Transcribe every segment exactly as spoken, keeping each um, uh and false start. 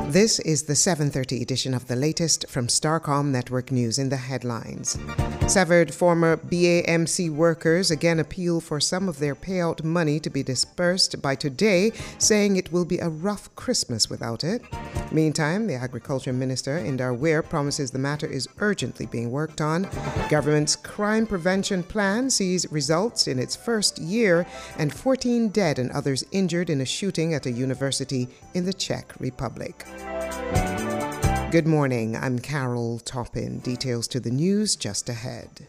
This is the seven thirty edition of the latest from Starcom Network News in the headlines. Severed former B A M C workers again appeal for some of their payout money to be dispersed by today, saying it will be a rough Christmas without it. Meantime, the Agriculture Minister, Indar Weir, promises the matter is urgently being worked on. Government's crime prevention plan sees results in its first year, and fourteen dead and others injured in a shooting at a university in the Czech Republic. Good morning, I'm Carol Toppin. Details to the news just ahead.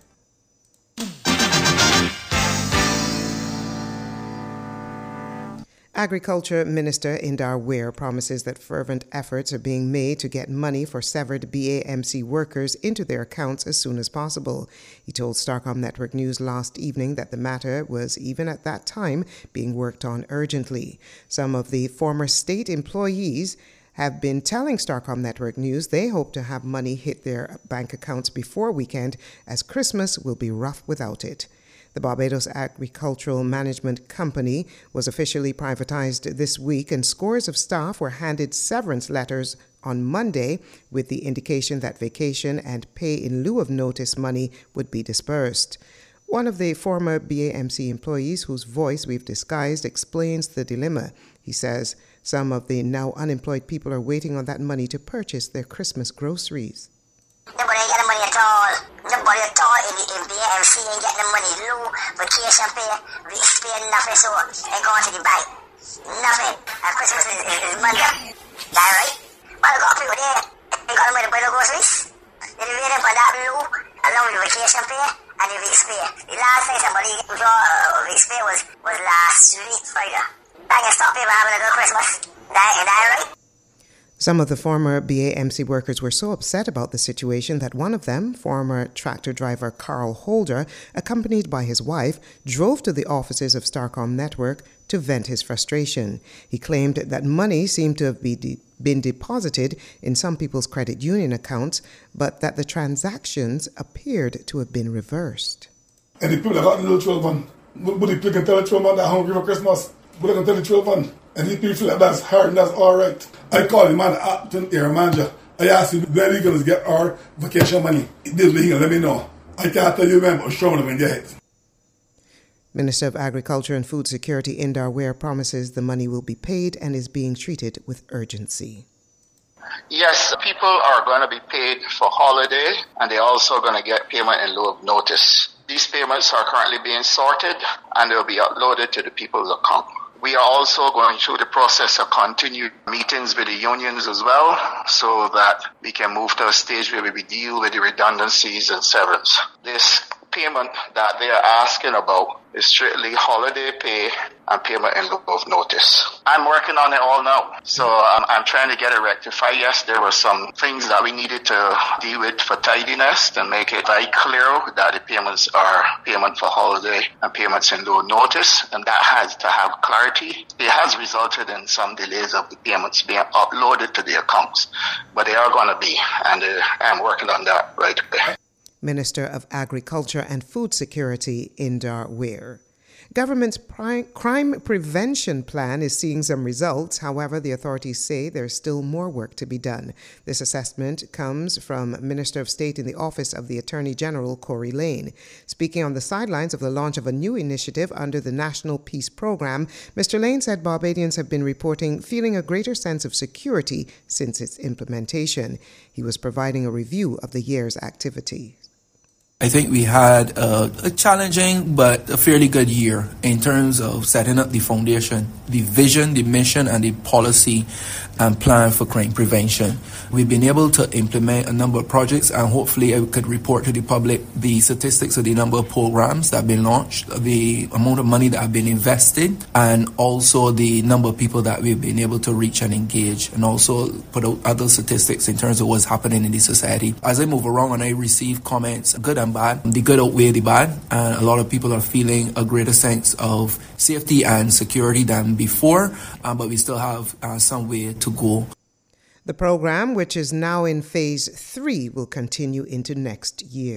Agriculture Minister Indar Weir promises that fervent efforts are being made to get money for severed B A M C workers into their accounts as soon as possible. He told Starcom Network News last evening that the matter was, even at that time, being worked on urgently. Some of the former state employees have been telling Starcom Network News they hope to have money hit their bank accounts before weekend, as Christmas will be rough without it. The Barbados Agricultural Management Company was officially privatized this week, and scores of staff were handed severance letters on Monday with the indication that vacation and pay in lieu of notice money would be dispersed. One of the former B A M C employees, whose voice we've disguised, explains the dilemma. He says some of the now unemployed people are waiting on that money to purchase their Christmas groceries. Nobody ain't got the money at all. Nobody at all in the in B A M C ain't getting the money. Low vacation pay, we spend nothing, so ain't going to the bank. Nothing. And Christmas is, is, is Monday. That right? But I got people there ain't got the money to buy the groceries. They're waiting for that low, along with the vacation pay and the week's pay. The last thing somebody got uh, week's pay was, was last week Friday. I can stop people having a good Christmas. That, ain't that right? Some of the former B A M C workers were so upset about the situation that one of them, former tractor driver Carl Holder, accompanied by his wife, drove to the offices of Starcom Network to vent his frustration. He claimed that money seemed to have be de- been deposited in some people's credit union accounts, but that the transactions appeared to have been reversed. And the people that got the little twelve man, but the people can tell the twelve man that hungry for Christmas, but they can tell the twelve man. And these people feel like that's hard and that's all right. I called the man at Upton Air Manager. I asked him when he going to get our vacation money. This way he going to let me know. I can't tell you when, but show me when you get it. Minister of Agriculture and Food Security Indar Weir promises the money will be paid and is being treated with urgency. Yes, people are going to be paid for holiday, and they're also going to get payment in lieu of notice. These payments are currently being sorted, and they'll be uploaded to the people's account. We are also going through the process of continued meetings with the unions as well, so that we can move to a stage where we deal with the redundancies and severance. This payment that they are asking about is strictly holiday pay and payment in lieu of notice. I'm working on it all now, so I'm, I'm trying to get it rectified. Yes, there were some things that we needed to deal with for tidiness and make it very clear that the payments are payment for holiday and payments in lieu of notice, and that has to have clarity. It has resulted in some delays of the payments being uploaded to the accounts, but they are going to be, and uh, I'm working on that right away. Minister of Agriculture and Food Security Indar Weir. Government's pri- crime prevention plan is seeing some results. However, the authorities say there's still more work to be done. This assessment comes from Minister of State in the Office of the Attorney General, Corey Lane. Speaking on the sidelines of the launch of a new initiative under the National Peace Program, Mister Lane said Barbadians have been reporting feeling a greater sense of security since its implementation. He was providing a review of the year's activities. I think we had a, a challenging but a fairly good year in terms of setting up the foundation, the vision, the mission, and the policy and plan for crime prevention. We've been able to implement a number of projects, and hopefully I could report to the public the statistics of the number of programs that have been launched, the amount of money that have been invested, and also the number of people that we've been able to reach and engage, and also put out other statistics in terms of what's happening in the society. As I move around and I receive comments, good and bad, the good outweigh the bad, and a lot of people are feeling a greater sense of safety and security than before, uh, but we still have uh, some way to go. The program, which is now in phase three, will continue into next year.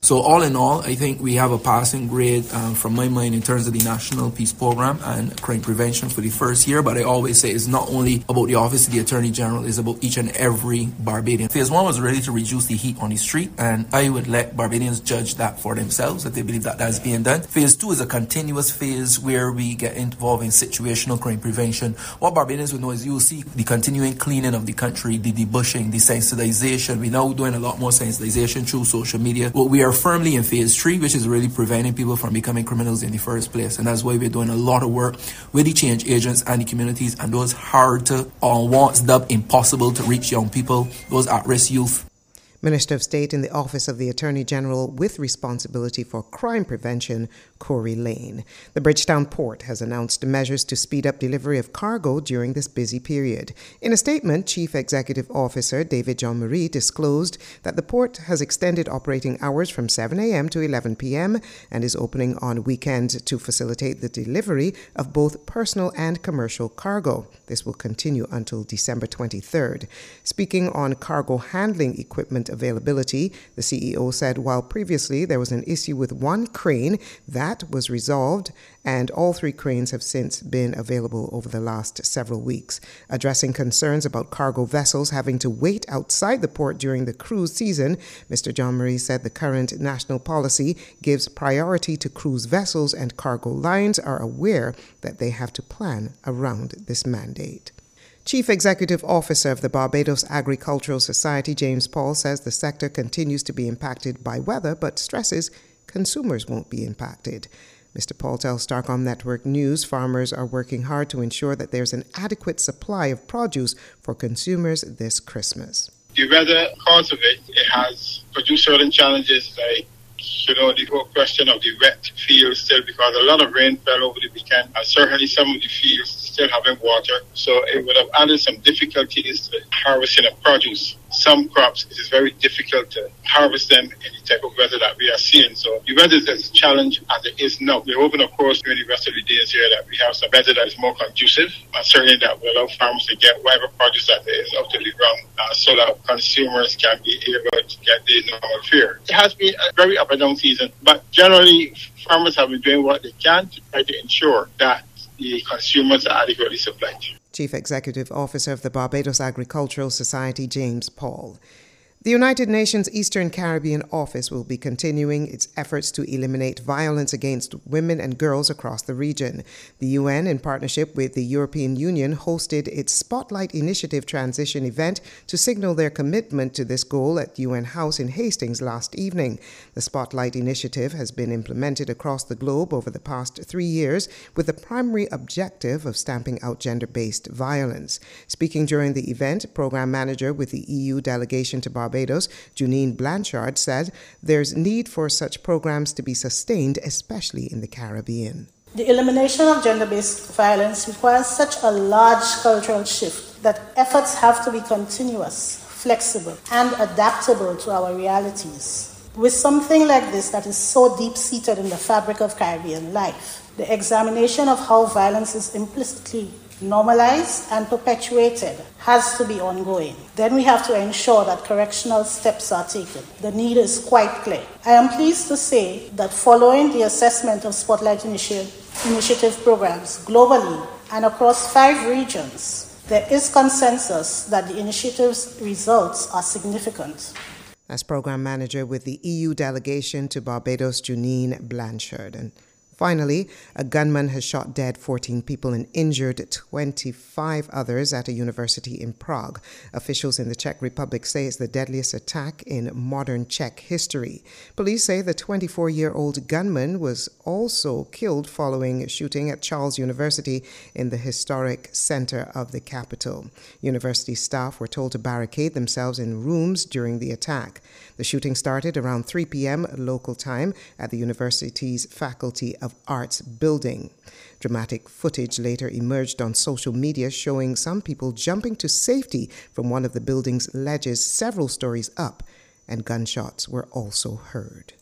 So all in all, I think we have a passing grade um, from my mind in terms of the National Peace Program and crime prevention for the first year. But I always say it's not only about the Office of the Attorney General, it's about each and every Barbadian. Phase one was really to reduce the heat on the street, and I would let Barbadians judge that for themselves if they believe that that's being done. Phase two is a continuous phase where we get involved in situational crime prevention. What Barbadians would know is you will see the continuing cleaning of the country, the debushing, the sensitization. We're now doing a lot more sensitization through social media. What we are firmly in phase three, which is really preventing people from becoming criminals in the first place. And that's why we're doing a lot of work with the change agents and the communities and those hard to, or once dubbed impossible to reach young people, those at-risk youth. Minister of State in the Office of the Attorney General with responsibility for crime prevention, Corey Lane. The Bridgetown Port has announced measures to speed up delivery of cargo during this busy period. In a statement, Chief Executive Officer David John Marie disclosed that the port has extended operating hours from seven a.m. to eleven p.m. and is opening on weekends to facilitate the delivery of both personal and commercial cargo. This will continue until December twenty-third. Speaking on cargo handling equipment availability, the C E O said while previously there was an issue with one crane, that was resolved, and all three cranes have since been available over the last several weeks. Addressing concerns about cargo vessels having to wait outside the port during the cruise season, Mister John Marie said the current national policy gives priority to cruise vessels, and cargo lines are aware that they have to plan around this mandate. Chief Executive Officer of the Barbados Agricultural Society, James Paul, says the sector continues to be impacted by weather, but stresses consumers won't be impacted. Mister Paul tells Starcom Network News farmers are working hard to ensure that there's an adequate supply of produce for consumers this Christmas. The weather, because of it, it has produced certain challenges like, you know, the whole question of the wet fields still, because a lot of rain fell over the weekend, and certainly some of the fields still having water, so it would have added some difficulties to harvesting of produce. Some crops, it is very difficult to harvest them in the type of weather that we are seeing. So the weather is as a challenge as it is now. We're hoping, of course, during the rest of the days here that we have some weather that is more conducive, and certainly that will allow farmers to get whatever produce that there is out to the ground, uh, so that consumers can be able to get the normal fare. It has been a very up and down season, but generally farmers have been doing what they can to try to ensure that the consumers are adequately supplied. Chief Executive Officer of the Barbados Agricultural Society, James Paul. The United Nations Eastern Caribbean Office will be continuing its efforts to eliminate violence against women and girls across the region. The U N, in partnership with the European Union, hosted its Spotlight Initiative transition event to signal their commitment to this goal at U N House in Hastings last evening. The Spotlight Initiative has been implemented across the globe over the past three years with the primary objective of stamping out gender-based violence. Speaking during the event, Program Manager with the E U delegation to Barbados, Barbados, Janine Blanchard, said there's need for such programs to be sustained, especially in the Caribbean. The elimination of gender-based violence requires such a large cultural shift that efforts have to be continuous, flexible, and adaptable to our realities. With something like this that is so deep-seated in the fabric of Caribbean life, the examination of how violence is implicitly normalized and perpetuated has to be ongoing. Then we have to ensure that correctional steps are taken. The need is quite clear. I am pleased to say that following the assessment of Spotlight Initiative, initiative programs globally and across five regions, there is consensus that the initiative's results are significant. As Program Manager with the E U delegation to Barbados, Janine Blanchard. And finally, a gunman has shot dead fourteen people and injured twenty-five others at a university in Prague. Officials in the Czech Republic say it's the deadliest attack in modern Czech history. Police say the twenty-four-year-old gunman was also killed following a shooting at Charles University in the historic center of the capital. University staff were told to barricade themselves in rooms during the attack. The shooting started around three p.m. local time at the university's Faculty of Arts building. Dramatic footage later emerged on social media showing some people jumping to safety from one of the building's ledges several stories up, and gunshots were also heard.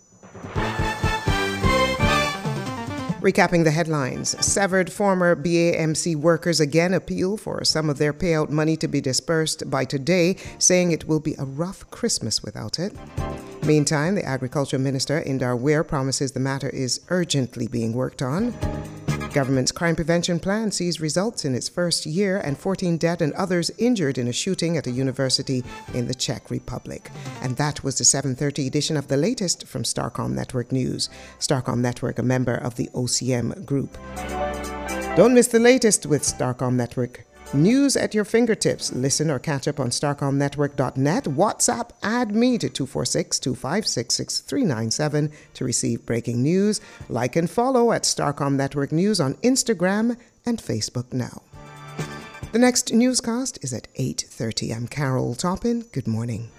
Recapping the headlines, severed former B A M C workers again appeal for some of their payout money to be dispersed by today, saying it will be a rough Christmas without it. Meantime, the Agriculture Minister, Indar Weir, promises the matter is urgently being worked on. Government's crime prevention plan sees results in its first year, and fourteen dead and others injured in a shooting at a university in the Czech Republic. And that was the seven thirty edition of the latest from Starcom Network News. Starcom Network, a member of the O C M Group. Don't miss the latest with Starcom Network News at your fingertips. Listen or catch up on starcom network dot net. WhatsApp, add me to two four six, two five six, six three nine seven to receive breaking news. Like and follow at Starcom Network News on Instagram and Facebook now. The next newscast is at eight thirty. I'm Carol Toppin. Good morning.